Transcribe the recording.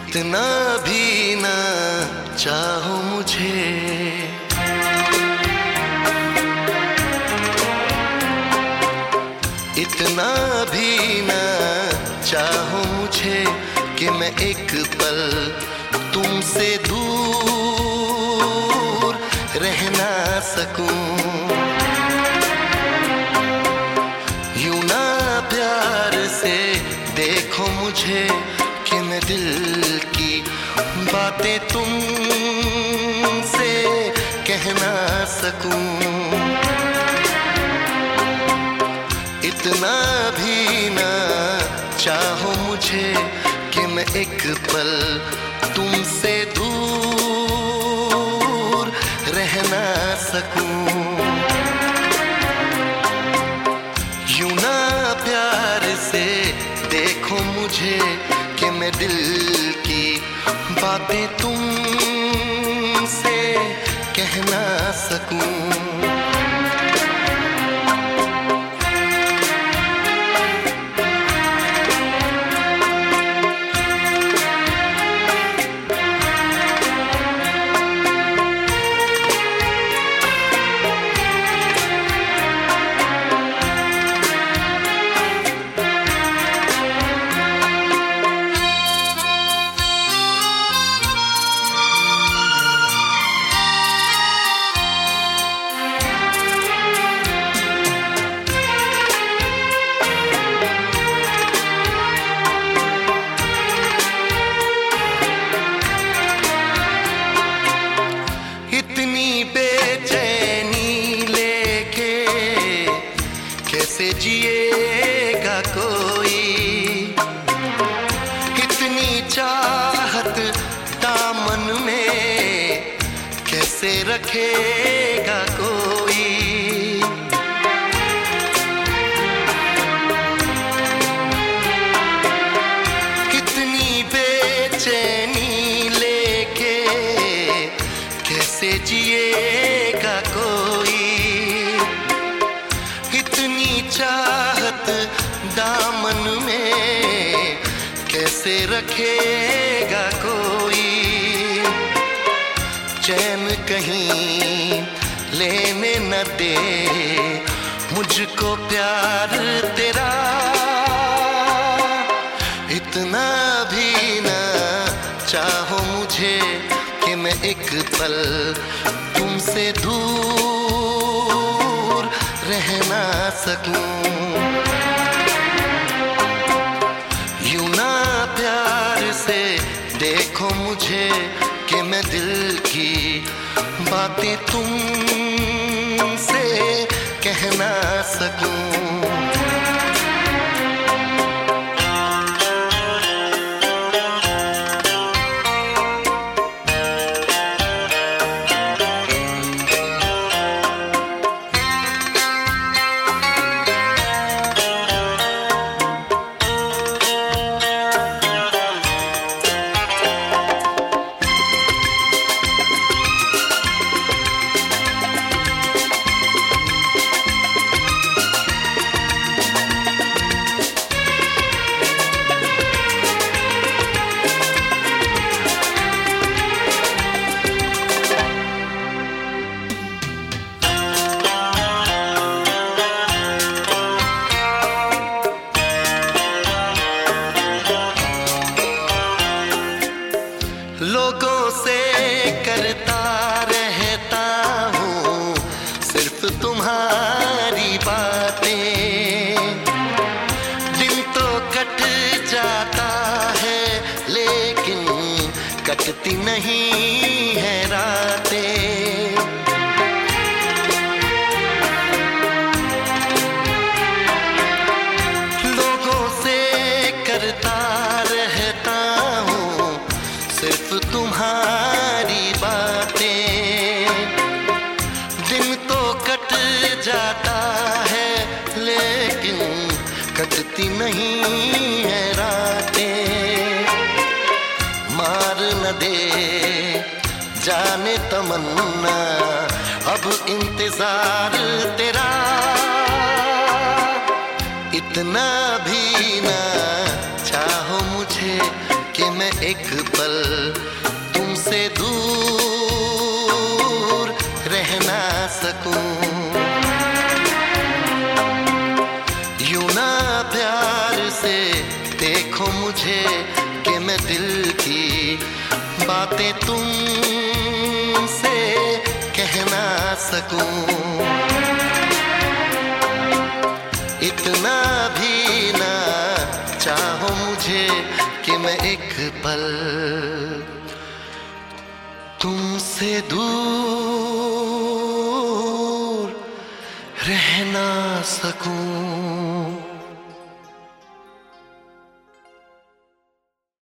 इतना भी ना चाहो मुझे, इतना भी ना चाहो मुझे कि मैं एक पल तुमसे दूर रह ना सकूं। यूं ना प्यार से देखो मुझे कि मैं दिल की बातें तुमसे कह ना सकूं। इतना भी ना चाहो मुझे कि मैं एक पल तुमसे दूर रह ना सकूं। यूं ना प्यार से देखो मुझे कि मैं दिल की बातें तुमसे कह ना सकूं। कैसे जिएगा कोई, इतनी चाहत दामन में कैसे रखेगा कोई। इतनी बेचैनी लेके कैसे जिएगा कोई। इतनी चाहत दामन में कैसे रखेगा कोई। चैन कहीं लेने न दे मुझको प्यार तेरा, इतना भी न चाहो मुझे कि मैं एक पल तुमसे दूर रह ना सकूं। यूं ना प्यार से देखो मुझे कि मैं दिल की बातें तुमसे कह ना सकूं। लोगों से करता रहता हूँ सिर्फ तुम्हारी बातें। दिन तो कट जाता है लेकिन कटती नहीं है रातें। लोगों से करता रहता हूँ सिर्फ तुम्हारी बातें। दिन तो कट जाता है लेकिन कटती नहीं है रातें। मार न दे जाने तमन्ना अब इंतजार तेरा, इतना भी ना चाहो मुझे कि मैं एक पल तुमसे दूर रह ना सकूं। यूं ना प्यार से देखो मुझे कि मैं दिल की बातें तुमसे कह ना सकूं। इतना भी ना चाहो मुझे कि मैं एक पल तुमसे दूर रह ना सकूं।